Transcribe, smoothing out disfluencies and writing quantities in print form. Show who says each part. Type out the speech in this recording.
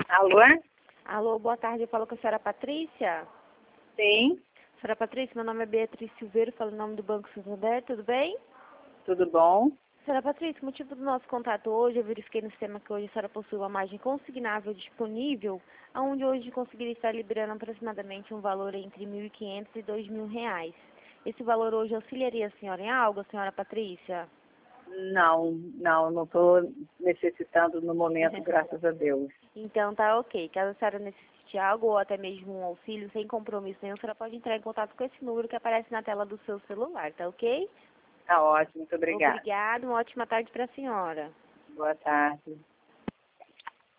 Speaker 1: Alô?
Speaker 2: Alô, boa tarde. Eu falo com a senhora Patrícia.
Speaker 1: Sim,
Speaker 2: Senhora Patrícia, meu nome é Beatriz Silveira, falo em nome do Banco Santander, tudo bem?
Speaker 1: tudo bom?
Speaker 2: Senhora Patrícia, o motivo do nosso contato hoje, eu verifiquei no sistema que hoje a senhora possui uma margem consignável disponível, onde hoje conseguiria estar liberando aproximadamente um valor entre R$ 1.500 e R$ 2.000. Esse valor hoje auxiliaria a senhora em algo, senhora Patrícia?
Speaker 1: Não estou necessitando no momento, graças a Deus.
Speaker 2: Então tá ok. Caso a senhora necessite de algo ou até mesmo um auxílio sem compromisso nenhum, a senhora pode entrar em contato com esse número que aparece na tela do seu celular, tá ok?
Speaker 1: Tá ótimo, muito obrigada.
Speaker 2: Obrigada, uma ótima tarde para a senhora.
Speaker 1: Boa tarde.